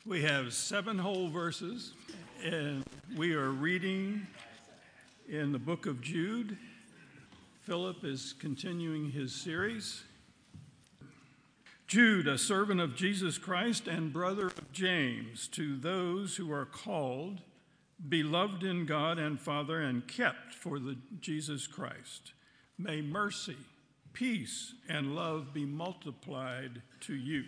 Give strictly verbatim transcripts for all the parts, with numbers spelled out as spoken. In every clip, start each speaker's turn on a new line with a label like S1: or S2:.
S1: We have seven whole verses, and we are reading in the book of Jude. Philip is continuing his series. Jude, a servant of Jesus Christ and brother of James, to those who are called, beloved in God and Father, and kept for the Jesus Christ. May mercy, peace, and love be multiplied to you.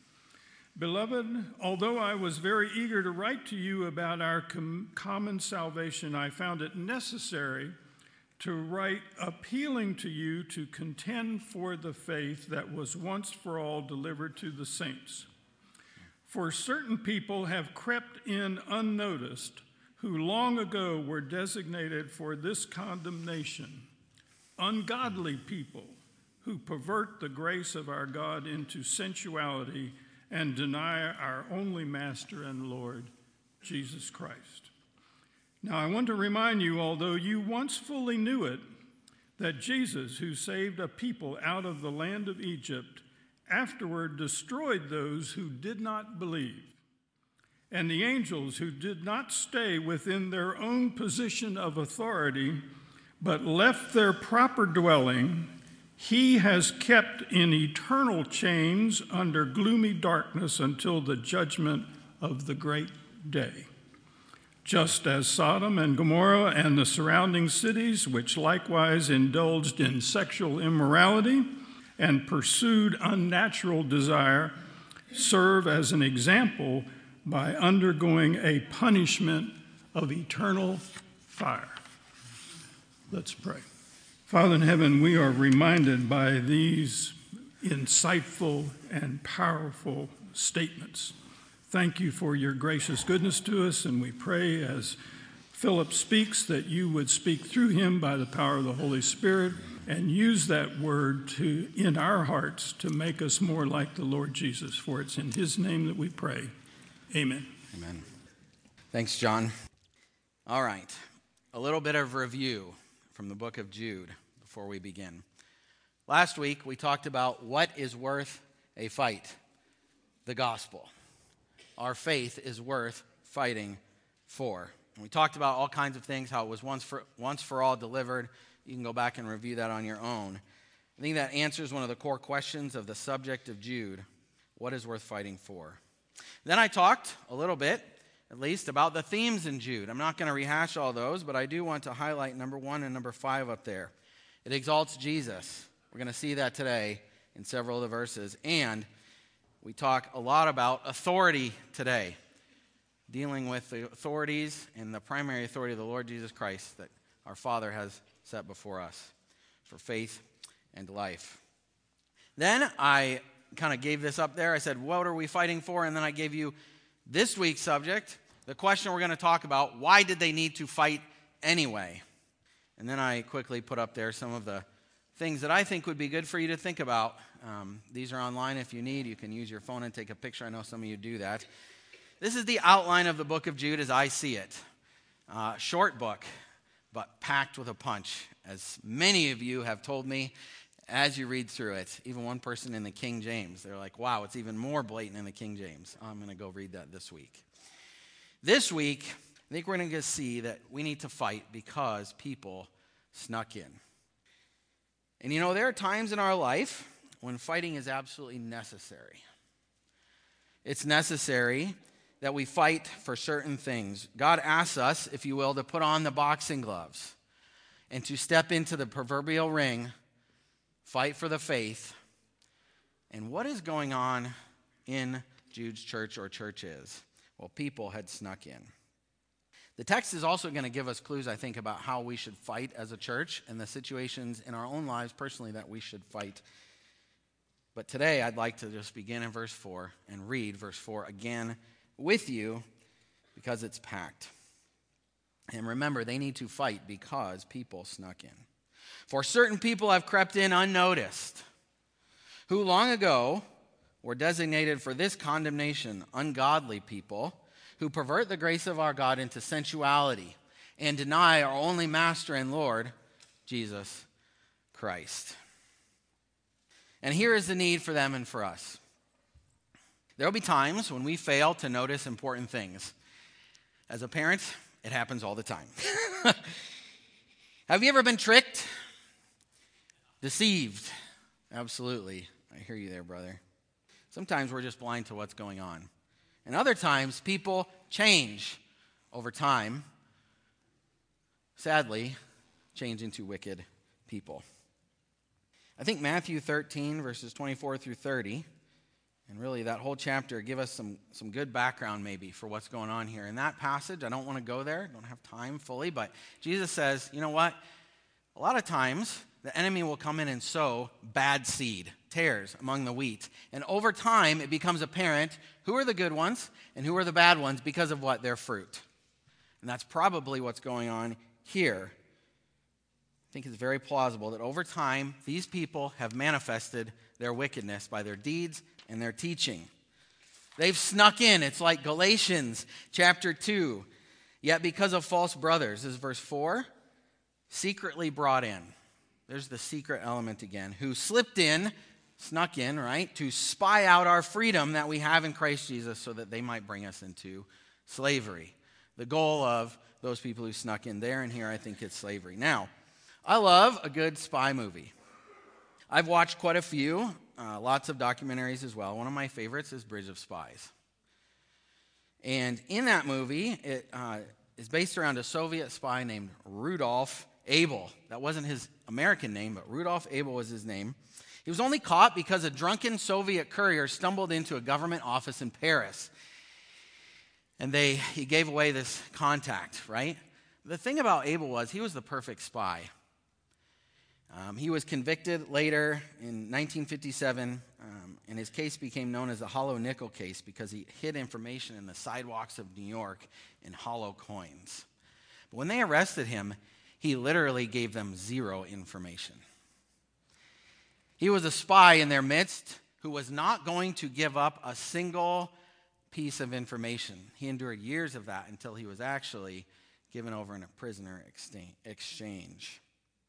S1: Beloved, although I was very eager to write to you about our com- common salvation, I found it necessary to write appealing to you to contend for the faith that was once for all delivered to the saints. For certain people have crept in unnoticed, who long ago were designated for this condemnation, ungodly people who pervert the grace of our God into sensuality and deny our only Master and Lord, Jesus Christ. Now, I want to remind you, although you once fully knew it, that Jesus, who saved a people out of the land of Egypt, afterward destroyed those who did not believe. And the angels who did not stay within their own position of authority, but left their proper dwelling, he has kept in eternal chains under gloomy darkness until the judgment of the great day. Just as Sodom and Gomorrah and the surrounding cities, which likewise indulged in sexual immorality and pursued unnatural desire, serve as an example by undergoing a punishment of eternal fire. Let's pray. Father in heaven, we are reminded by these insightful and powerful statements. Thank you for your gracious goodness to us, and we pray as Philip speaks that you would speak through him by the power of the Holy Spirit and use that word to in our hearts to make us more like the Lord Jesus. For it's in his name that we pray. Amen.
S2: Amen. Thanks, John. All right, a little bit of review from the book of Jude before we begin. Last week, we talked about what is worth a fight, the gospel. Our faith is worth fighting for. And we talked about all kinds of things, how it was once for, once for all delivered. You can go back and review that on your own. I think that answers one of the core questions of the subject of Jude, what is worth fighting for? Then I talked a little bit, at least, about the themes in Jude. I'm not going to rehash all those, but I do want to highlight number one and number five up there. It exalts Jesus. We're going to see that today in several of the verses. And we talk a lot about authority today, dealing with the authorities and the primary authority of the Lord Jesus Christ that our Father has set before us for faith and life. Then I kind of gave this up there. I said, what are we fighting for? And then I gave you this week's subject, the question we're going to talk about, why did they need to fight anyway? And then I quickly put up there some of the things that I think would be good for you to think about. Um, these are online if you need. You can use your phone and take a picture. I know some of you do that. This is the outline of the book of Jude as I see it. Uh, short book, but packed with a punch, as many of you have told me as you read through it. Even one person in the King James, they're like, wow, it's even more blatant in the King James. I'm going to go read that this week. This week, I think we're going to see that we need to fight because people snuck in. And you know, there are times in our life when fighting is absolutely necessary. It's necessary that we fight for certain things. God asks us, if you will, to put on the boxing gloves and to step into the proverbial ring, fight for the faith. And what is going on in Jude's church or churches? Well, people had snuck in. The text is also going to give us clues, I think, about how we should fight as a church and the situations in our own lives personally that we should fight. But today I'd like to just begin in verse four and read verse four again with you because it's packed. And remember, they need to fight because people snuck in. For certain people have crept in unnoticed, who long ago were designated for this condemnation, ungodly people, who pervert the grace of our God into sensuality and deny our only Master and Lord, Jesus Christ. And here is the need for them and for us. There will be times when we fail to notice important things. As a parent, it happens all the time. Have you ever been tricked? Deceived? Absolutely. I hear you there, brother. Sometimes we're just blind to what's going on. And other times, people change over time. Sadly, change into wicked people. I think Matthew thirteen, verses twenty-four through thirty, and really that whole chapter give us some, some good background maybe for what's going on here. In that passage, I don't want to go there, don't have time fully, but Jesus says, you know what? A lot of times, the enemy will come in and sow bad seed, tares among the wheat. And over time, it becomes apparent who are the good ones and who are the bad ones because of what? Their fruit. And that's probably what's going on here. I think it's very plausible that over time, these people have manifested their wickedness by their deeds and their teaching. They've snuck in. It's like Galatians chapter two. Yet because of false brothers, this is verse four, secretly brought in. There's the secret element again. Who slipped in, snuck in, right, to spy out our freedom that we have in Christ Jesus so that they might bring us into slavery. The goal of those people who snuck in there and here, I think it's slavery. Now, I love a good spy movie. I've watched quite a few, uh, lots of documentaries as well. One of my favorites is Bridge of Spies. And in that movie, it uh, is based around a Soviet spy named Rudolf Abel. That wasn't his American name, but Rudolf Abel was his name. He was only caught because a drunken Soviet courier stumbled into a government office in Paris. And they he gave away this contact, right? The thing about Abel was he was the perfect spy. Um, he was convicted later in nineteen fifty-seven, um, and his case became known as the Hollow Nickel case because he hid information in the sidewalks of New York in hollow coins. But when they arrested him, he literally gave them zero information. He was a spy in their midst who was not going to give up a single piece of information. He endured years of that until he was actually given over in a prisoner exchange.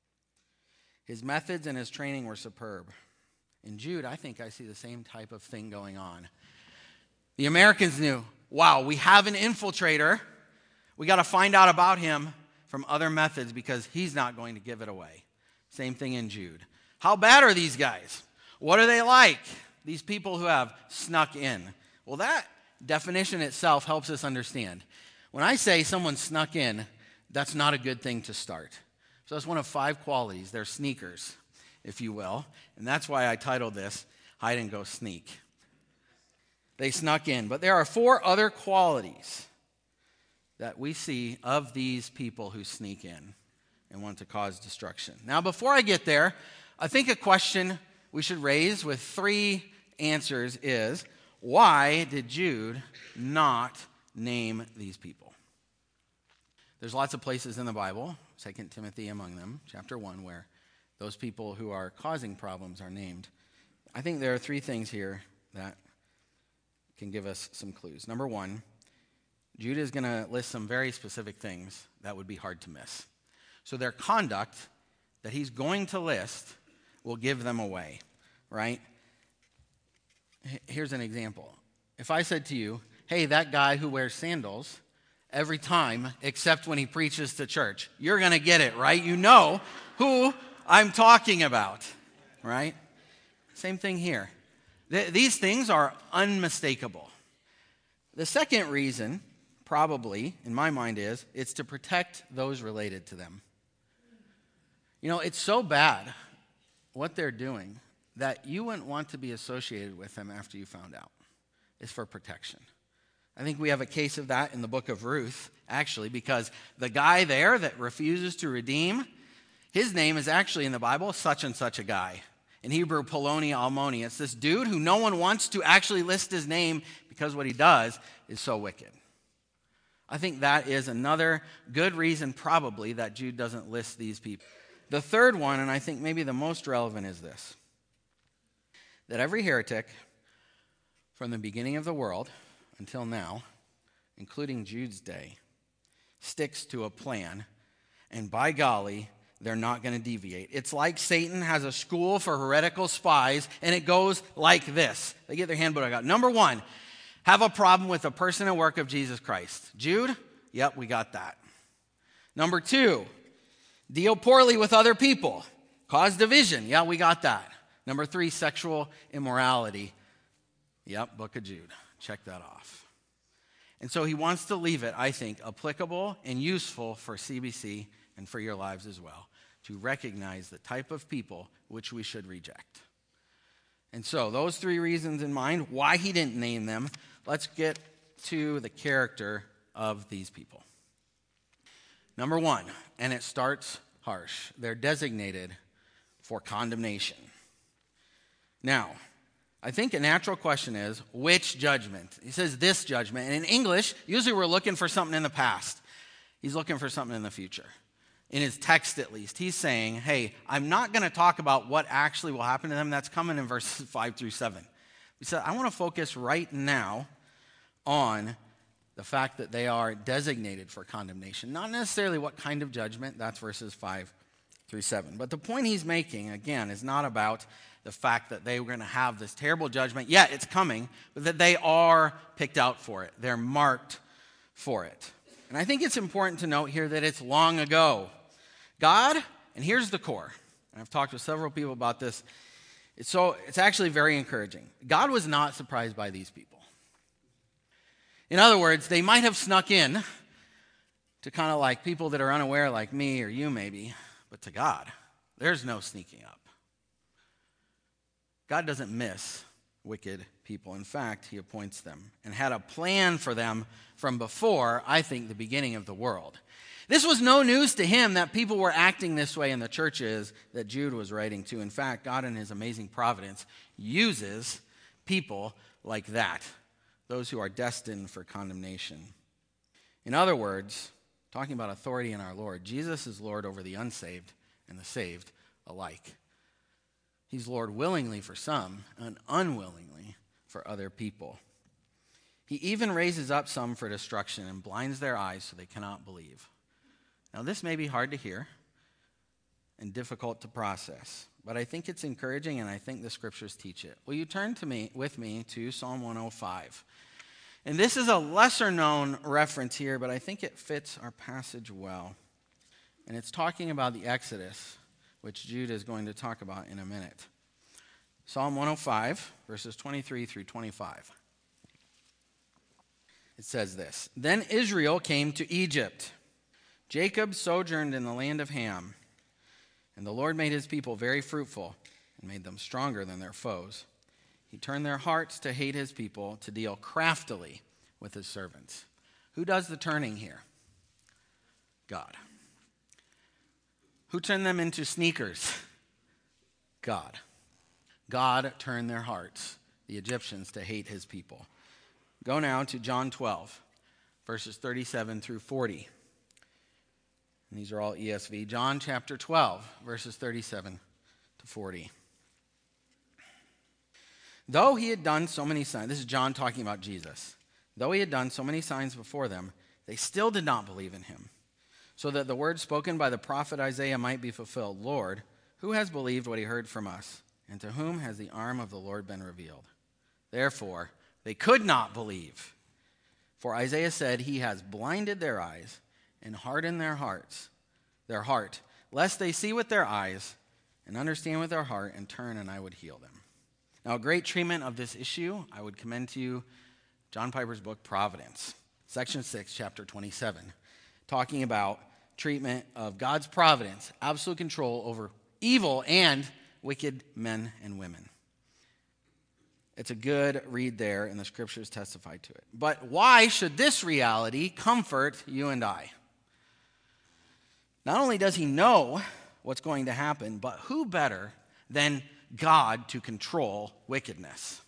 S2: His methods and his training were superb. In Jude, I think I see the same type of thing going on. The Americans knew, wow, we have an infiltrator. We got to find out about him from other methods because he's not going to give it away. Same thing in Jude. How bad are these guys? What are they like? These people who have snuck in. Well, that definition itself helps us understand. When I say someone snuck in, that's not a good thing to start. So that's one of five qualities. They're sneakers, if you will. And that's why I titled this, Hide and Go Sneak. They snuck in. But there are four other qualities that we see of these people who sneak in and want to cause destruction. Now, before I get there, I think a question we should raise with three answers is, why did Jude not name these people? There's lots of places in the Bible, Second Timothy among them, chapter one, where those people who are causing problems are named. I think there are three things here that can give us some clues. Number one, Jude is going to list some very specific things that would be hard to miss. So their conduct that he's going to list will give them away, right? Here's an example. If I said to you, hey, that guy who wears sandals every time except when he preaches to church, you're going to get it, right? You know who I'm talking about, right? Same thing here. Th- these things are unmistakable. The second reason, probably, in my mind, is it's to protect those related to them. You know, it's so bad what they're doing that you wouldn't want to be associated with them after you found out. It's for protection. I think we have a case of that in the book of Ruth, actually, because the guy there that refuses to redeem, his name is actually in the Bible, such and such a guy. In Hebrew, Poloni Almoni. It's this dude who no one wants to actually list his name because what he does is so wicked. I think that is another good reason probably that Jude doesn't list these people. The third one, and I think maybe the most relevant, is this. That every heretic from the beginning of the world until now, including Jude's day, sticks to a plan, and by golly, they're not going to deviate. It's like Satan has a school for heretical spies, and it goes like this. They get their handbook out. Number one, have a problem with the person and work of Jesus Christ. Jude? Yep, we got that. Number two, deal poorly with other people. Cause division. Yeah, we got that. Number three, sexual immorality. Yep, Book of Jude. Check that off. And so he wants to leave it, I think, applicable and useful for C B C and for your lives as well, to recognize the type of people which we should reject. And so those three reasons in mind, why he didn't name them, let's get to the character of these people. Number one, and it starts harsh. They're designated for condemnation. Now, I think a natural question is, which judgment? He says this judgment. And in English, usually we're looking for something in the past. He's looking for something in the future. In his text, at least, he's saying, hey, I'm not going to talk about what actually will happen to them. That's coming in verses five through seven. He said, I want to focus right now on the fact that they are designated for condemnation. Not necessarily what kind of judgment. That's verses five through seven. But the point he's making, again, is not about the fact that they were going to have this terrible judgment. Yeah, it's coming, but that they are picked out for it. They're marked for it. And I think it's important to note here that it's long ago. God, and here's the core, and I've talked with several people about this, it's, so, it's actually very encouraging. God was not surprised by these people. In other words, they might have snuck in to kind of like people that are unaware like me or you maybe, but to God, there's no sneaking up. God doesn't miss wicked people. In fact, he appoints them and had a plan for them from before, I think, the beginning of the world. This was no news to him that people were acting this way in the churches that Jude was writing to. In fact, God in his amazing providence uses people like that, those who are destined for condemnation. In other words, talking about authority in our Lord, Jesus is Lord over the unsaved and the saved alike. He's Lord willingly for some and unwillingly for other people. He even raises up some for destruction and blinds their eyes so they cannot believe. Now, this may be hard to hear and difficult to process, but I think it's encouraging and I think the scriptures teach it. Will you turn to me with me to Psalm one oh five? And this is a lesser known reference here, but I think it fits our passage well. And it's talking about the Exodus, which Jude is going to talk about in a minute. Psalm one oh five, verses twenty-three through twenty-five. It says this, Then Israel came to Egypt. Jacob sojourned in the land of Ham. And the Lord made his people very fruitful and made them stronger than their foes. He turned their hearts to hate his people, to deal craftily with his servants. Who does the turning here? God. Who turned them into sneakers? God. God turned their hearts, the Egyptians, to hate his people. Go now to John twelve, verses thirty-seven through forty. And these are all E S V. John chapter twelve, verses thirty-seven to forty. Though he had done so many signs, this is John talking about Jesus. Though he had done so many signs before them, they still did not believe in him. So that the word spoken by the prophet Isaiah might be fulfilled. Lord, who has believed what he heard from us? And to whom has the arm of the Lord been revealed? Therefore, they could not believe. For Isaiah said, he has blinded their eyes and hardened their hearts, their heart, lest they see with their eyes and understand with their heart and turn, and I would heal them. Now, a great treatment of this issue, I would commend to you John Piper's book, Providence, section six, chapter twenty-seven, talking about treatment of God's providence, absolute control over evil and wicked men and women. It's a good read there, and the scriptures testify to it. But why should this reality comfort you and I? Not only does he know what's going to happen, but who better than God to control wickedness?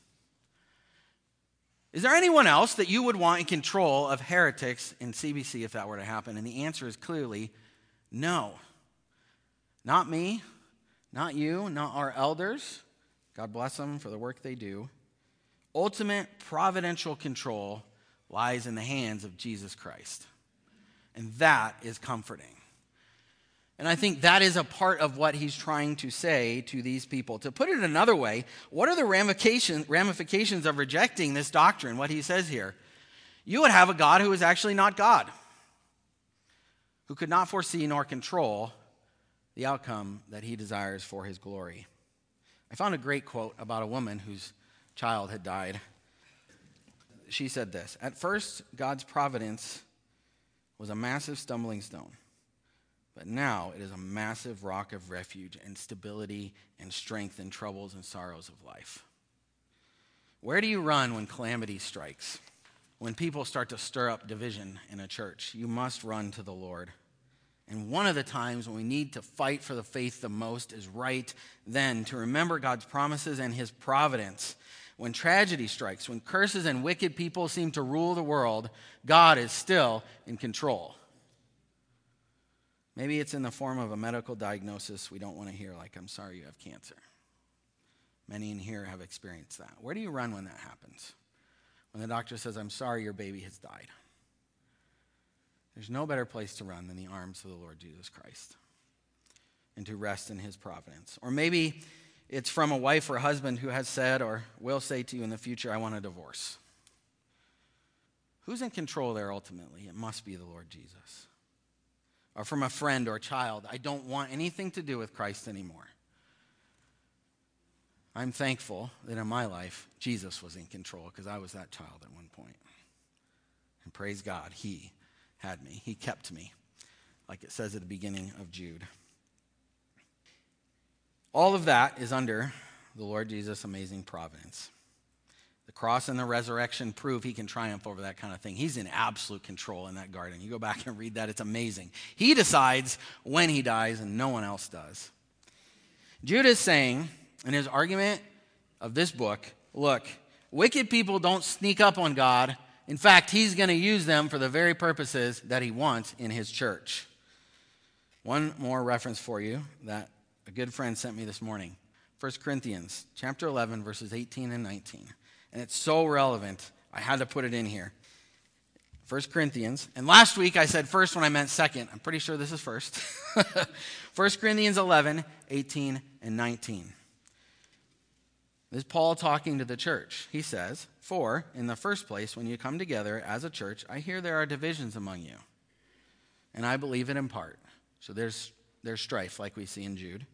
S2: Is there anyone else that you would want in control of heretics in C B C if that were to happen? And the answer is clearly no. Not me, not you, not our elders. God bless them for the work they do. Ultimate providential control lies in the hands of Jesus Christ. And that is comforting. And I think that is a part of what he's trying to say to these people. To put it another way, what are the ramifications, ramifications of rejecting this doctrine, what he says here? You would have a God who is actually not God, who could not foresee nor control the outcome that he desires for his glory. I found a great quote about a woman whose child had died. She said this: "At first, God's providence was a massive stumbling stone, but now it is a massive rock of refuge and stability and strength in troubles and sorrows of life." Where do you run when calamity strikes? When people start to stir up division in a church, you must run to the Lord. And one of the times when we need to fight for the faith the most is right then, to remember God's promises and his providence. When tragedy strikes, when curses and wicked people seem to rule the world, God is still in control. Maybe it's in the form of a medical diagnosis we don't want to hear, like, "I'm sorry you have cancer." Many in here have experienced that. Where do you run when that happens? When the doctor says, "I'm sorry your baby has died." There's no better place to run than the arms of the Lord Jesus Christ and to rest in his providence. Or maybe it's from a wife or husband who has said or will say to you in the future, "I want a divorce." Who's in control there ultimately? It must be the Lord Jesus. Or from a friend or child, "I don't want anything to do with Christ anymore." I'm thankful that in my life, Jesus was in control, because I was that child at one point. And praise God, he had me. He kept me, like it says at the beginning of Jude. All of that is under the Lord Jesus' amazing providence. The cross and the resurrection prove he can triumph over that kind of thing. He's in absolute control in that garden. You go back and read that, it's amazing. He decides when he dies, and no one else does. Jude is saying in his argument of this book, look, wicked people don't sneak up on God. In fact, he's going to use them for the very purposes that he wants in his church. One more reference for you that a good friend sent me this morning. First Corinthians chapter eleven, verses eighteen and nineteen. And it's so relevant, I had to put it in here. First Corinthians. And last week I said first when I meant second. I'm pretty sure this is first. First Corinthians eleven, eighteen and nineteen. This is Paul talking to the church. He says, "For, in the first place, when you come together as a church, I hear there are divisions among you. And I believe it in part." So there's, there's strife, like we see in Jude.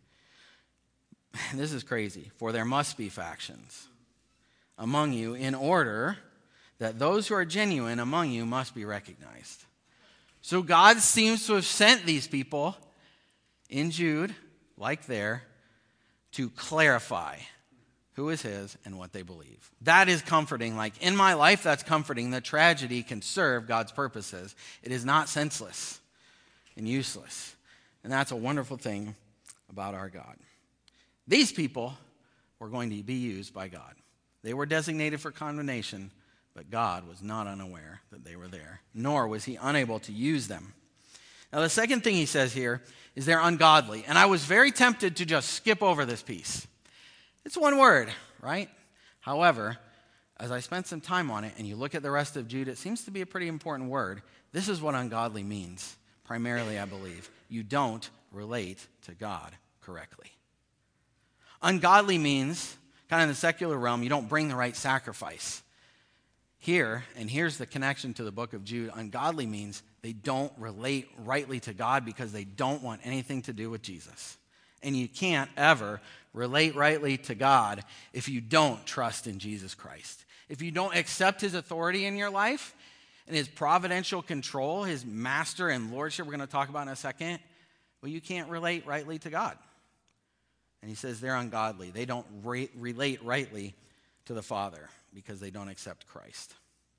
S2: This is crazy. "For there must be factions among you, in order that those who are genuine among you must be recognized." So God seems to have sent these people in Jude, like there, to clarify who is his and what they believe. That is comforting. Like in my life, that's comforting that tragedy can serve God's purposes. It is not senseless and useless. And that's a wonderful thing about our God. These people were going to be used by God. They were designated for condemnation, but God was not unaware that they were there, nor was he unable to use them. Now, the second thing he says here is they're ungodly. And I was very tempted to just skip over this piece. It's one word, right? However, as I spent some time on it and you look at the rest of Jude, it seems to be a pretty important word. This is what ungodly means, primarily, I believe. You don't relate to God correctly. Ungodly means, kind of in the secular realm, you don't bring the right sacrifice. Here, and here's the connection to the book of Jude, ungodly means they don't relate rightly to God because they don't want anything to do with Jesus. And you can't ever relate rightly to God if you don't trust in Jesus Christ. If you don't accept his authority in your life and his providential control, his master and lordship, we're going to talk about in a second, well, you can't relate rightly to God. And he says they're ungodly. They don't re- relate rightly to the Father because they don't accept Christ.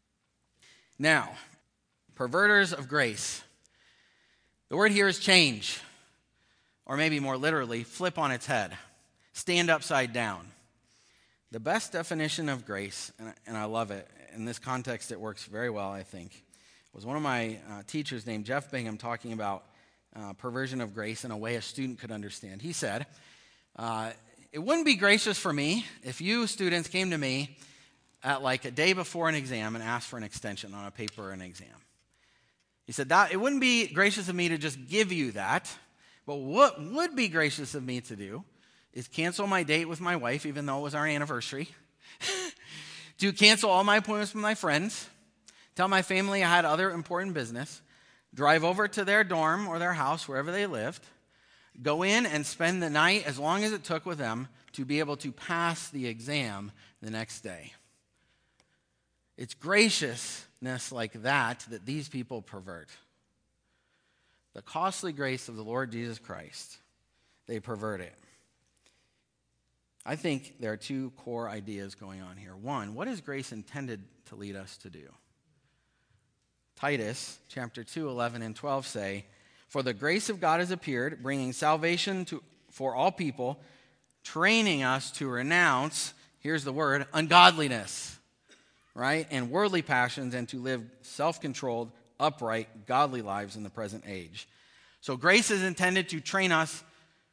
S2: Now, perverters of grace. The word here is change. Or maybe more literally, flip on its head, stand upside down. The best definition of grace, and I, and I love it, in this context it works very well, I think, was one of my uh, teachers named Jeff Bingham talking about uh, perversion of grace in a way a student could understand. He said, uh, it wouldn't be gracious for me if you students came to me at like a day before an exam and asked for an extension on a paper or an exam. He said, that it wouldn't be gracious of me to just give you that. But what would be gracious of me to do is cancel my date with my wife, even though it was our anniversary, to cancel all my appointments with my friends, tell my family I had other important business, drive over to their dorm or their house, wherever they lived, go in and spend the night as long as it took with them to be able to pass the exam the next day. It's graciousness like that that these people pervert. The costly grace of the Lord Jesus Christ, they pervert it. I think there are two core ideas going on here. One, what is grace intended to lead us to do? Titus chapter two, eleven and twelve say, "For the grace of God has appeared, bringing salvation to, for all people, training us to renounce," here's the word, "ungodliness," right? "And worldly passions, and to live self-controlled, upright, godly lives in the present age." So grace is intended to train us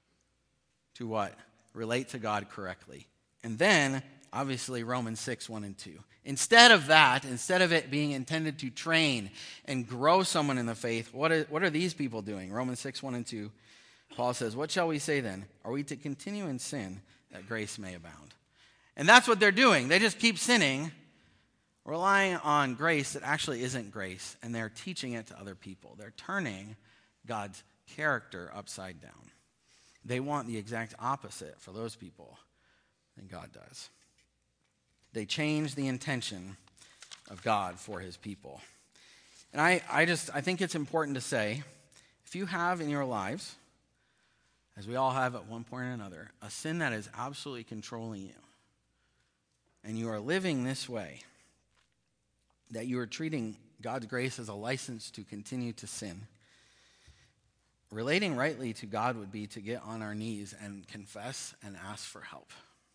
S2: to what? Relate to God correctly. And then, obviously, Romans six, one and two. Instead of that, instead of it being intended to train and grow someone in the faith, what are, what are these people doing? Romans six, one and two, Paul says, "What shall we say then? Are we to continue in sin that grace may abound?" And that's what they're doing. They just keep sinning, relying on grace that actually isn't grace, and they're teaching it to other people. They're turning God's character upside down. They want the exact opposite for those people than God does. They change the intention of God for his people. And I, I just, I think it's important to say, if you have in your lives, as we all have at one point or another, a sin that is absolutely controlling you, and you are living this way, that you are treating God's grace as a license to continue to sin, relating rightly to God would be to get on our knees and confess and ask for help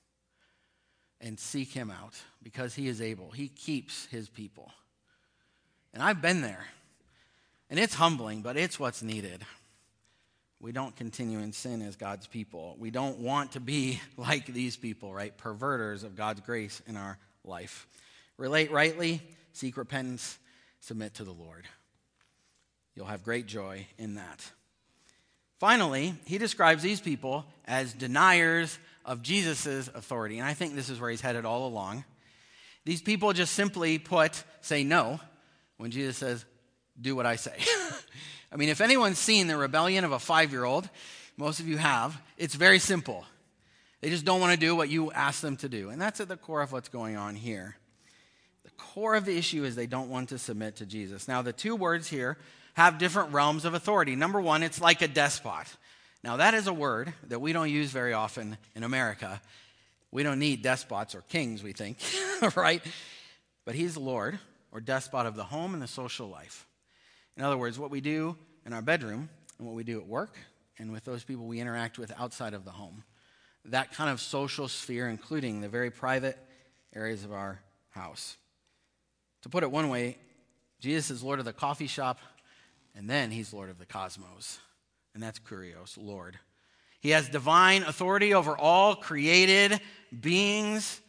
S2: and seek him out, because he is able. He keeps his people. And I've been there. And it's humbling, but it's what's needed. We don't continue in sin as God's people. We don't want to be like these people, right? Perverters of God's grace in our life. Relate rightly, seek repentance, submit to the Lord. You'll have great joy in that. Finally, he describes these people as deniers of Jesus' authority. And I think this is where he's headed all along. These people just simply put, say no, when Jesus says, "Do what I say." I mean, if anyone's seen the rebellion of a five-year-old, most of you have, it's very simple. They just don't want to do what you ask them to do. And that's at the core of what's going on here. The core of the issue is they don't want to submit to Jesus. Now, the two words here have different realms of authority. Number one, it's like a despot. Now, that is a word that we don't use very often in America. We don't need despots or kings, we think, right? But he's the Lord or despot of the home and the social life. In other words, what we do in our bedroom and what we do at work and with those people we interact with outside of the home. That kind of social sphere, including the very private areas of our house. To put it one way, Jesus is Lord of the coffee shop, and then he's Lord of the cosmos. And that's Kurios, Lord. He has divine authority over all created beings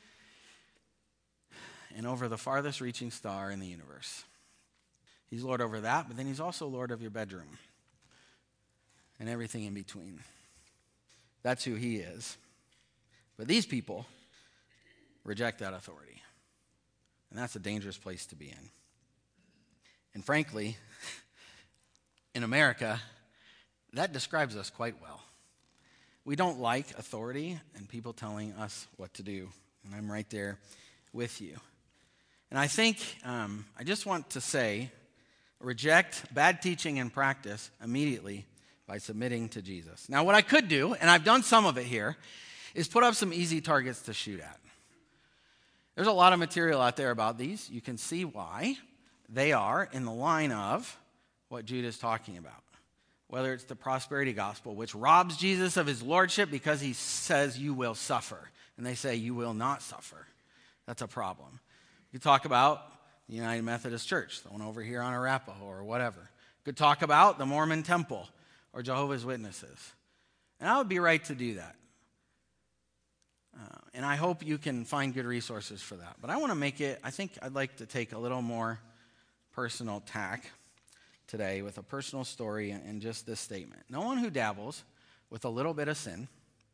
S2: and over the farthest reaching star in the universe. He's Lord over that, but then he's also Lord of your bedroom and everything in between. That's who he is. But these people reject that authority. And that's a dangerous place to be in. And frankly, in America, that describes us quite well. We don't like authority and people telling us what to do. And I'm right there with you. And I think, um, I just want to say, reject bad teaching and practice immediately by submitting to Jesus. Now, what I could do, and I've done some of it here, is put up some easy targets to shoot at. There's a lot of material out there about these. You can see why they are in the line of what Jude is talking about. Whether it's the prosperity gospel, which robs Jesus of his lordship because he says you will suffer. And they say you will not suffer. That's a problem. You talk about the United Methodist Church, the one over here on Arapahoe or whatever. You could talk about the Mormon Temple or Jehovah's Witnesses. And I would be right to do that. Uh, and I hope you can find good resources for that. But I want to make it, I think I'd like to take a little more personal tack today with a personal story and just this statement. No one who dabbles with a little bit of sin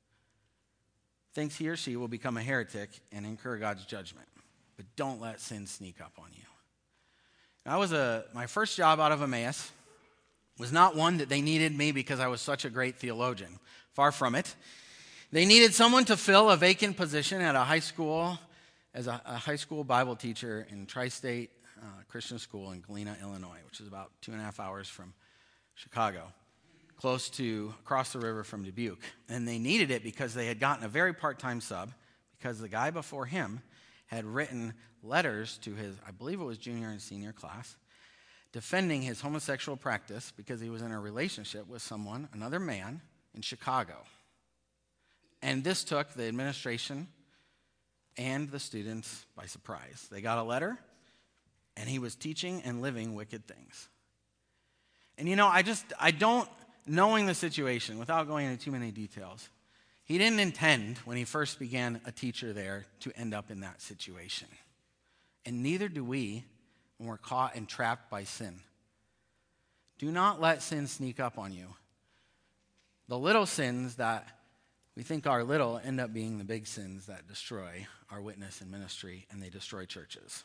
S2: thinks he or she will become a heretic and incur God's judgment. But don't let sin sneak up on you. I was a my first job out of Emmaus was not one that they needed me because I was such a great theologian. Far from it. They needed someone to fill a vacant position at a high school as a, a high school Bible teacher in Tri-State uh, Christian School in Galena, Illinois, which is about two and a half hours from Chicago, close to across the river from Dubuque. And they needed it because they had gotten a very part-time sub because the guy before him had written letters to his, I believe it was junior and senior class, defending his homosexual practice because he was in a relationship with someone, another man, in Chicago. And this took the administration and the students by surprise. They got a letter, and he was teaching and living wicked things. And you know, I just, I don't, knowing the situation, without going into too many details, he didn't intend, when he first began a teacher there, to end up in that situation. And neither do we when we're caught and trapped by sin. Do not let sin sneak up on you. The little sins that we think are little end up being the big sins that destroy our witness and ministry, and they destroy churches.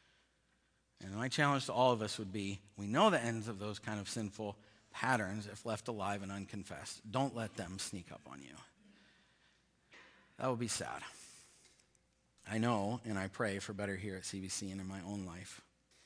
S2: And my challenge to all of us would be, we know the ends of those kind of sinful patterns if left alive and unconfessed. Don't let them sneak up on you. That would be sad. I know, and I pray for better here at C B C and in my own life.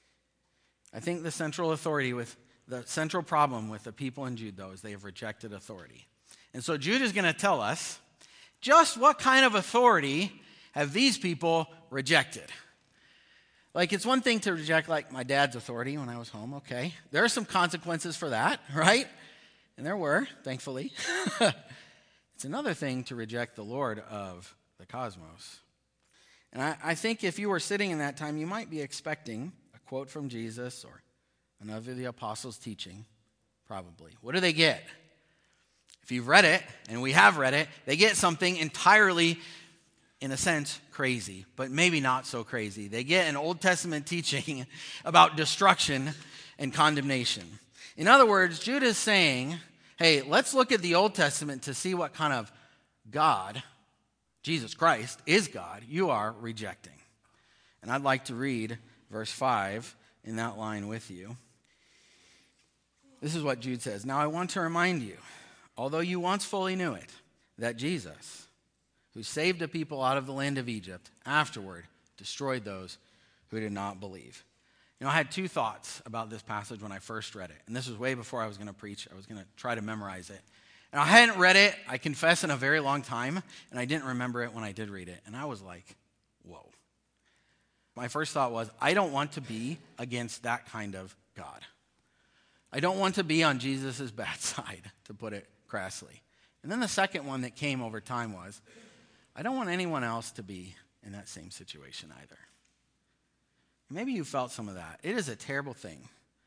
S2: I think the central authority with the central problem with the people in Jude, though, is they have rejected authority. And so Jude is going to tell us just what kind of authority have these people rejected. Like, it's one thing to reject, like, my dad's authority when I was home. Okay, there are some consequences for that, right? And there were, thankfully. It's another thing to reject the Lord of the cosmos. And I, I think if you were sitting in that time, you might be expecting a quote from Jesus or another of the apostles' teaching, probably. What do they get? If you've read it, and we have read it, they get something entirely, in a sense, crazy, but maybe not so crazy. They get an Old Testament teaching about destruction and condemnation. In other words, Jude is saying, hey, let's look at the Old Testament to see what kind of God, Jesus Christ, is God, you are rejecting. And I'd like to read verse five in that line with you. This is what Jude says. Now I want to remind you, although you once fully knew it, that Jesus, who saved a people out of the land of Egypt, afterward destroyed those who did not believe. You know, I had two thoughts about this passage when I first read it. And this was way before I was going to preach. I was going to try to memorize it. And I hadn't read it, I confess, in a very long time. And I didn't remember it when I did read it. And I was like, whoa. My first thought was, I don't want to be against that kind of God. I don't want to be on Jesus' bad side, to put it crassly. And then the second one that came over time was, I don't want anyone else to be in that same situation either. Maybe you felt some of that. It is a terrible thing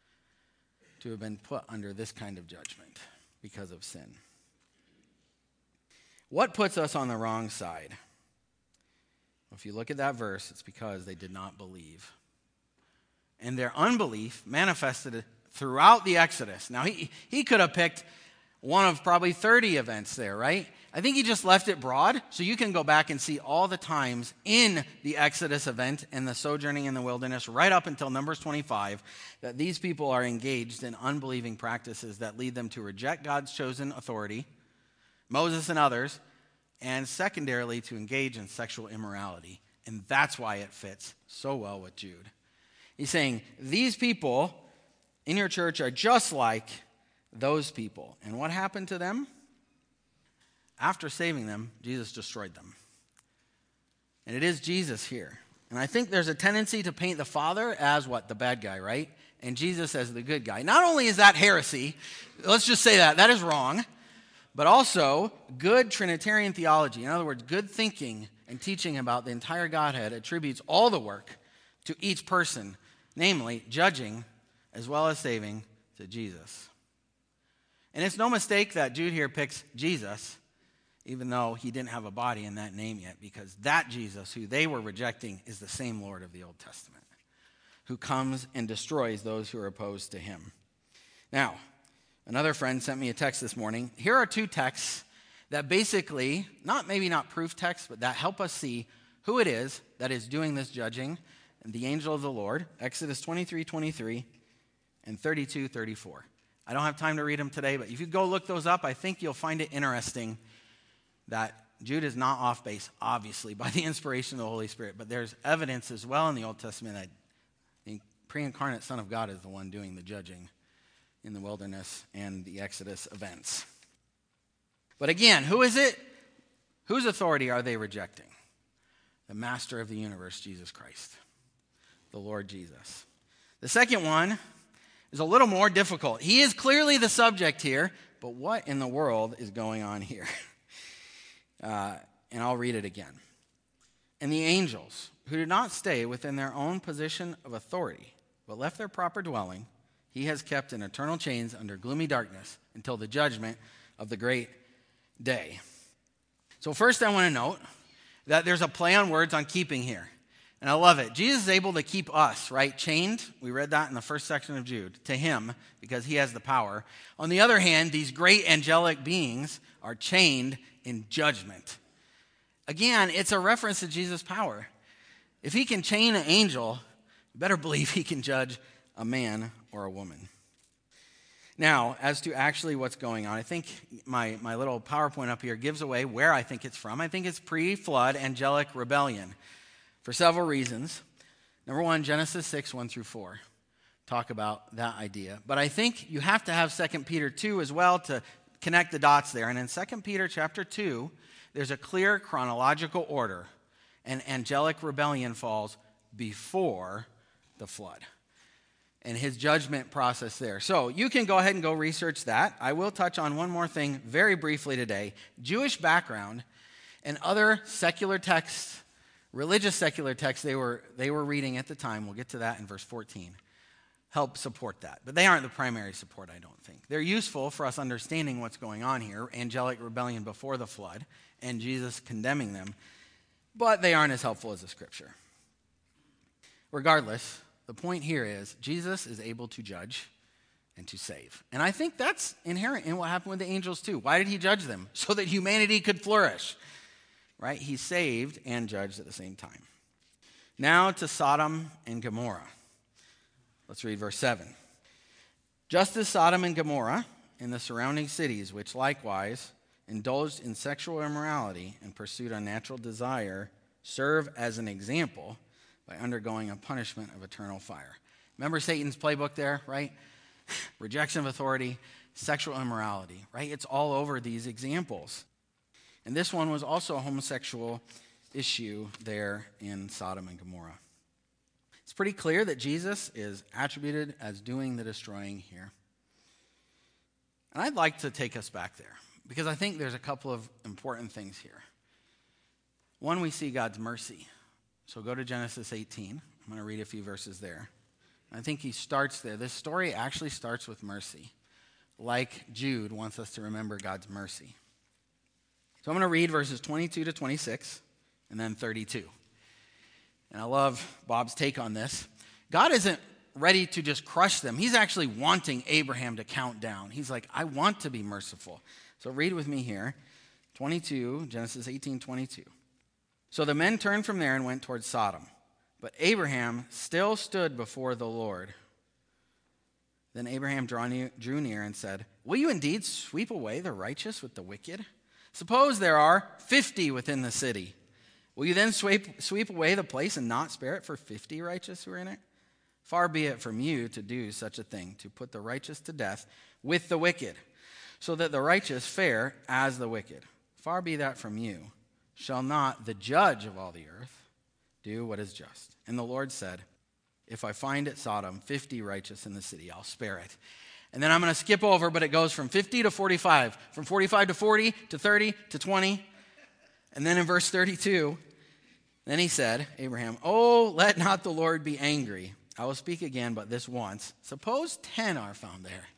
S2: to have been put under this kind of judgment because of sin. What puts us on the wrong side? Well, if you look at that verse, it's because they did not believe. And their unbelief manifested throughout the Exodus. Now, he, he could have picked one of probably thirty events there, right? I think he just left it broad, so you can go back and see all the times in the Exodus event and the sojourning in the wilderness, right up until Numbers twenty-five, that these people are engaged in unbelieving practices that lead them to reject God's chosen authority, Moses and others, and secondarily to engage in sexual immorality. And that's why it fits so well with Jude. He's saying, these people in your church are just like those people. And what happened to them? After saving them, Jesus destroyed them. And it is Jesus here. And I think there's a tendency to paint the Father as what? The bad guy, right? And Jesus as the good guy. Not only is that heresy, let's just say that, that is wrong, but also good Trinitarian theology. In other words, good thinking and teaching about the entire Godhead attributes all the work to each person, namely judging as well as saving to Jesus. And it's no mistake that Jude here picks Jesus, even though he didn't have a body in that name yet, because that Jesus, who they were rejecting, is the same Lord of the Old Testament, who comes and destroys those who are opposed to him. Now, another friend sent me a text this morning. Here are two texts that basically, not maybe not proof texts, but that help us see who it is that is doing this judging, and the angel of the Lord, Exodus twenty-three twenty-three and thirty-two thirty-four. I don't have time to read them today, but if you go look those up, I think you'll find it interesting that Jude is not off base, obviously, by the inspiration of the Holy Spirit, but there's evidence as well in the Old Testament that the pre-incarnate Son of God is the one doing the judging in the wilderness and the Exodus events. But again, who is it? Whose authority are they rejecting? The master of the universe, Jesus Christ, the Lord Jesus. The second one is a little more difficult. He is clearly the subject here, but what in the world is going on here? Uh, and I'll read it again. And the angels, who did not stay within their own position of authority, but left their proper dwelling, he has kept in eternal chains under gloomy darkness until the judgment of the great day. So first I want to note that there's a play on words on keeping here. And I love it. Jesus is able to keep us, right, chained. We read that in the first section of Jude, to him, because he has the power. On the other hand, these great angelic beings are chained in judgment. Again, it's a reference to Jesus' power. If he can chain an angel, you better believe he can judge a man or a woman. Now, as to actually what's going on, I think my, my little PowerPoint up here gives away where I think it's from. I think it's pre-flood angelic rebellion for several reasons. Number one, Genesis six, one through four. Talk about that idea. But I think you have to have Second Peter two as well to connect the dots there. And in Second Peter chapter two, there's a clear chronological order. And angelic rebellion falls before the flood and his judgment process there. So you can go ahead and go research that. I will touch on one more thing very briefly today. Jewish background and other secular texts, religious secular texts they were, they were reading at the time, we'll get to that in verse fourteen, help support that. But they aren't the primary support, I don't think. They're useful for us understanding what's going on here, angelic rebellion before the flood, and Jesus condemning them, but they aren't as helpful as the scripture. Regardless, the point here is Jesus is able to judge and to save. And I think that's inherent in what happened with the angels too. Why did he judge them? So that humanity could flourish. Right? He saved and judged at the same time. Now to Sodom and Gomorrah. Let's read verse seven. Just as Sodom and Gomorrah and the surrounding cities, which likewise indulged in sexual immorality and pursued unnatural desire, serve as an example by undergoing a punishment of eternal fire. Remember Satan's playbook there, right? Rejection of authority, sexual immorality, right? It's all over these examples. And this one was also a homosexual issue there in Sodom and Gomorrah. It's pretty clear that Jesus is attributed as doing the destroying here. And I'd like to take us back there because I think there's a couple of important things here. One, we see God's mercy. So go to Genesis eighteen. I'm going to read a few verses there. I think he starts there. This story actually starts with mercy, like Jude wants us to remember God's mercy. So I'm going to read verses twenty-two to twenty-six and then thirty-two. And I love Bob's take on this. God isn't ready to just crush them. He's actually wanting Abraham to count down. He's like, I want to be merciful. So read with me here. twenty-two, Genesis eighteen, twenty-two. So the men turned from there and went towards Sodom. But Abraham still stood before the Lord. Then Abraham drew near and said, will you indeed sweep away the righteous with the wicked? Suppose there are fifty within the city. Will you then sweep, sweep away the place and not spare it for fifty righteous who are in it? Far be it from you to do such a thing, to put the righteous to death with the wicked, so that the righteous fare as the wicked. Far be that from you. Shall not the judge of all the earth do what is just? And the Lord said, if I find at Sodom fifty righteous in the city, I'll spare it. And then I'm going to skip over, but it goes from fifty to forty-five, from forty-five to forty to thirty to twenty. And then in verse thirty-two, then he said, Abraham, oh, let not the Lord be angry. I will speak again, but this once. Suppose ten are found there.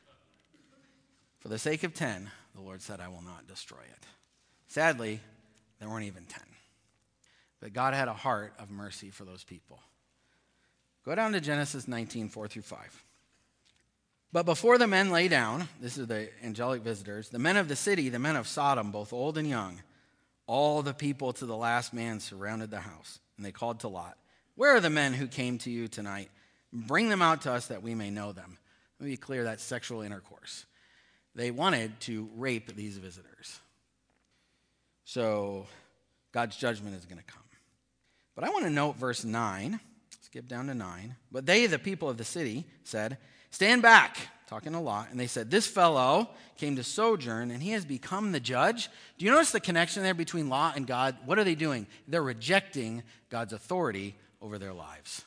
S2: For the sake of ten, the Lord said, I will not destroy it. Sadly, there weren't even ten. But God had a heart of mercy for those people. Go down to Genesis nineteen, four through five. But before the men lay down, this is the angelic visitors, the men of the city, the men of Sodom, both old and young, all the people to the last man surrounded the house. And they called to Lot, "Where are the men who came to you tonight? Bring them out to us that we may know them." Let me be clear, that's sexual intercourse. They wanted to rape these visitors. So God's judgment is going to come. But I want to note verse nine. Skip down to nine. But they, the people of the city, said, "Stand back," talking a lot. And they said, "This fellow came to sojourn, and he has become the judge." Do you notice the connection there between Lot and God? What are they doing? They're rejecting God's authority over their lives.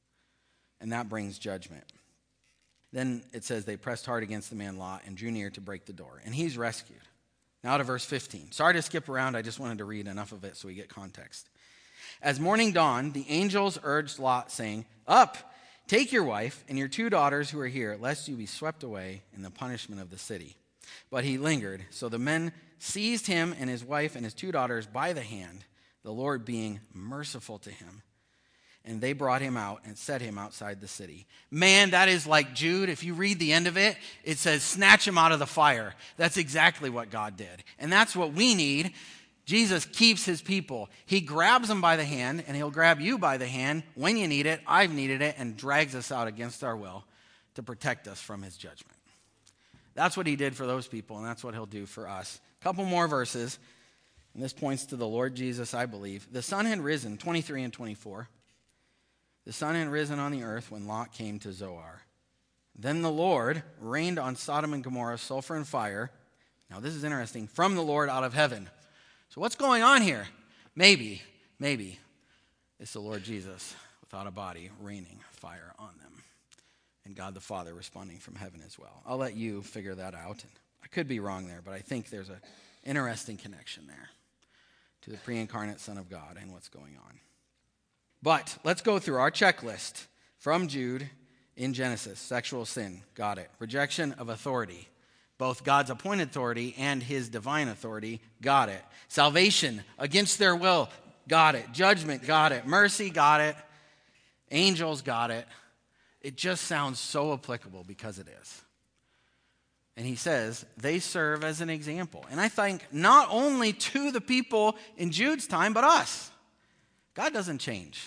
S2: And that brings judgment. Then it says they pressed hard against the man Lot and drew near to break the door. And he's rescued. Now to verse fifteen. Sorry to skip around. I just wanted to read enough of it so we get context. As morning dawned, the angels urged Lot, saying, "Up, take your wife and your two daughters who are here, lest you be swept away in the punishment of the city." But he lingered. So the men seized him and his wife and his two daughters by the hand, the Lord being merciful to him. And they brought him out and set him outside the city. Man, that is like Jude. If you read the end of it, it says, snatch him out of the fire. That's exactly what God did. And that's what we need. Jesus keeps his people. He grabs them by the hand, and he'll grab you by the hand when you need it. I've needed it, and drags us out against our will to protect us from his judgment. That's what he did for those people, and that's what he'll do for us. A couple more verses, and this points to the Lord Jesus, I believe. The sun had risen, twenty-three and twenty-four. The sun had risen on the earth when Lot came to Zoar. Then the Lord rained on Sodom and Gomorrah sulfur and fire. Now this is interesting. From the Lord out of heaven. So what's going on here? Maybe, maybe it's the Lord Jesus without a body raining fire on them. And God the Father responding from heaven as well. I'll let you figure that out. I could be wrong there, but I think there's an interesting connection there to the pre-incarnate Son of God and what's going on. But let's go through our checklist from Jude in Genesis. Sexual sin, got it. Rejection of authority, both God's appointed authority and his divine authority, got it. Salvation against their will, got it. Judgment, got it. Mercy, got it. Angels, got it. It just sounds so applicable because it is. And he says they serve as an example. And I think not only to the people in Jude's time, but us. God doesn't change.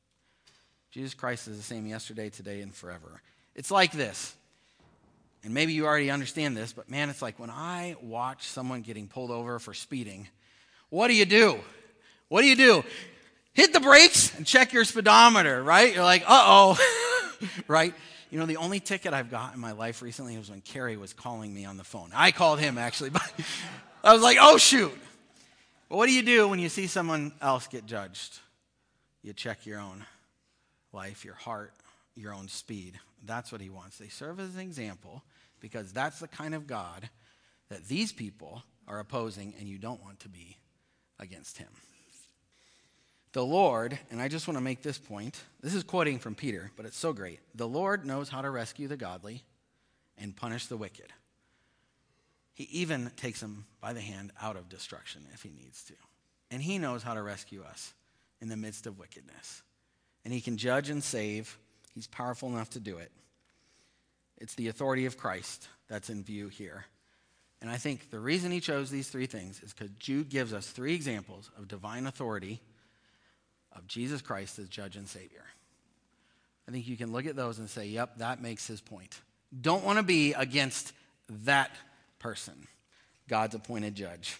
S2: Jesus Christ is the same yesterday, today, and forever. It's like this. And maybe you already understand this, but man, it's like when I watch someone getting pulled over for speeding, what do you do? What do you do? Hit the brakes and check your speedometer, right? You're like, uh-oh, right? You know, the only ticket I've got in my life recently was when Carrie was calling me on the phone. I called him, actually, but I was like, oh, shoot. But what do you do when you see someone else get judged? You check your own life, your heart, your own speed. That's what he wants. They serve as an example because that's the kind of God that these people are opposing, and you don't want to be against him. The Lord, and I just want to make this point. This is quoting from Peter, but it's so great. The Lord knows how to rescue the godly and punish the wicked. He even takes them by the hand out of destruction if he needs to. And he knows how to rescue us in the midst of wickedness. And he can judge and save. He's powerful enough to do it. It's the authority of Christ that's in view here. And I think the reason he chose these three things is because Jude gives us three examples of divine authority of Jesus Christ as judge and savior. I think you can look at those and say, yep, that makes his point. Don't want to be against that person, God's appointed judge.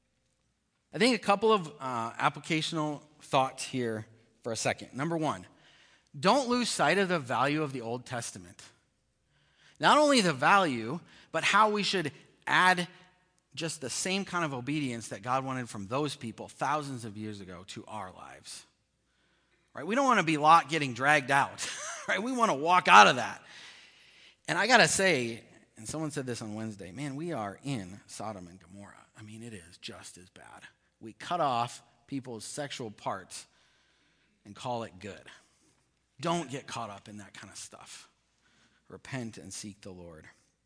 S2: I think a couple of uh, applicational thoughts here for a second. Number one, don't lose sight of the value of the Old Testament. Not only the value, but how we should add just the same kind of obedience that God wanted from those people thousands of years ago to our lives. Right? We don't want to be Lot getting dragged out. Right? We want to walk out of that. And I got to say, and someone said this on Wednesday, man, we are in Sodom and Gomorrah. I mean, it is just as bad. We cut off people's sexual parts and call it good. Don't get caught up in that kind of stuff. Repent and seek the Lord.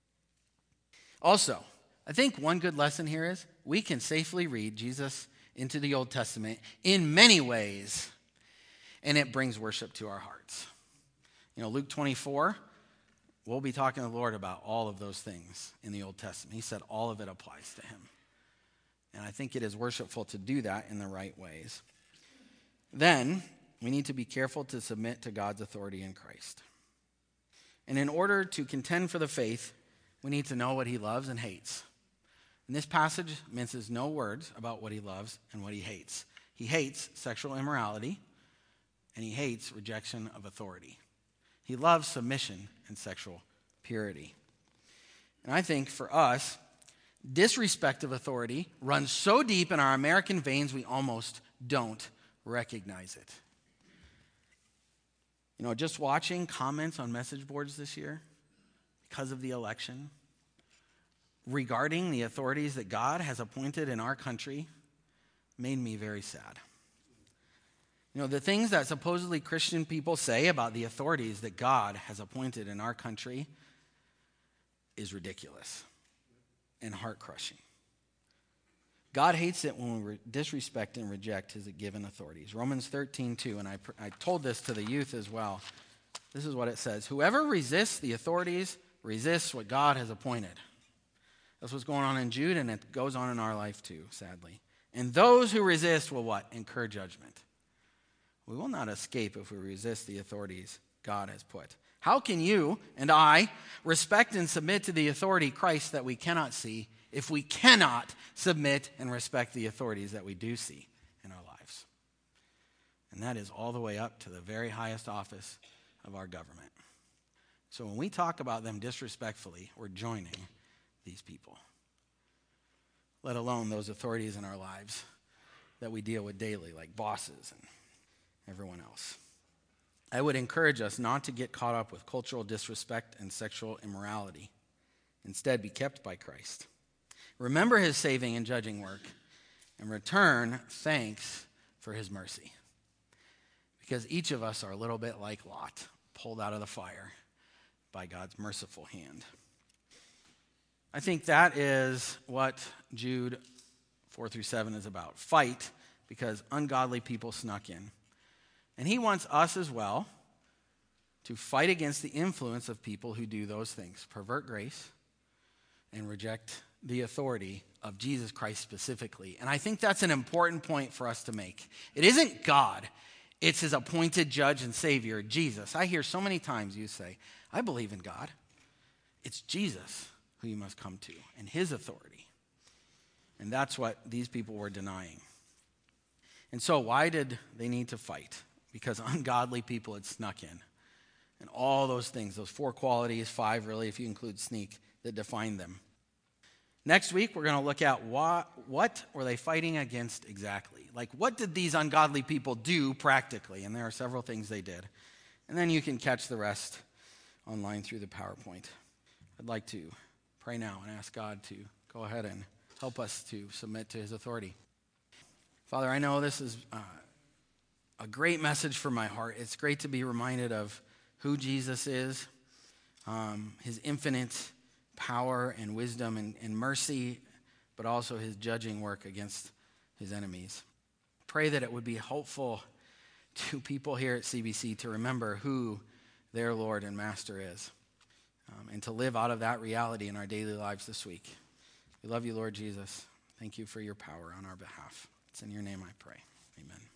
S2: Also, I think one good lesson here is we can safely read Jesus into the Old Testament in many ways, and it brings worship to our hearts. You know, Luke twenty-four, we'll be talking to the Lord about all of those things in the Old Testament. He said all of it applies to him. And I think it is worshipful to do that in the right ways. Then, we need to be careful to submit to God's authority in Christ. And in order to contend for the faith, we need to know what he loves and hates. And this passage minces no words about what he loves and what he hates. He hates sexual immorality, and he hates rejection of authority. He loves submission and sexual purity. And I think for us, disrespect of authority runs so deep in our American veins we almost don't recognize it. You know, just watching comments on message boards this year because of the election regarding the authorities that God has appointed in our country made me very sad. You know, the things that supposedly Christian people say about the authorities that God has appointed in our country is ridiculous and heart-crushing. God hates it when we disrespect and reject his given authorities. Romans thirteen two, and I, I told this to the youth as well. This is what it says. Whoever resists the authorities resists what God has appointed. That's what's going on in Jude, and it goes on in our life too, sadly. And those who resist will what? Incur judgment. We will not escape if we resist the authorities God has put. How can you and I respect and submit to the authority Christ that we cannot see if we cannot submit and respect the authorities that we do see in our lives? And that is all the way up to the very highest office of our government. So when we talk about them disrespectfully, we're joining these people, let alone those authorities in our lives that we deal with daily, like bosses and everyone else. I would encourage us not to get caught up with cultural disrespect and sexual immorality. Instead, be kept by Christ. Remember his saving and judging work, and return thanks for his mercy. Because each of us are a little bit like Lot, pulled out of the fire by God's merciful hand. I think that is what Jude four through seven is about. Fight because ungodly people snuck in. And he wants us as well to fight against the influence of people who do those things, pervert grace and reject the authority of Jesus Christ specifically. And I think that's an important point for us to make. It isn't God. It's his appointed judge and savior, Jesus. I hear so many times you say, I believe in God. It's Jesus who you must come to and his authority. And that's what these people were denying. And so why did they need to fight? Because ungodly people had snuck in. And all those things, those four qualities, five really, if you include sneak, that define them. Next week, we're going to look at what, what were they fighting against exactly? Like, what did these ungodly people do practically? And there are several things they did. And then you can catch the rest online through the PowerPoint. I'd like to pray now and ask God to go ahead and help us to submit to his authority. Father, I know this is uh, a great message for my heart. It's great to be reminded of who Jesus is, um, his infinite power and wisdom and, and mercy, but also his judging work against his enemies. Pray that it would be helpful to people here at C B C to remember who their Lord and Master is, um, and to live out of that reality in our daily lives this week. We love you, Lord Jesus. Thank you for your power on our behalf. It's in your name I pray. Amen.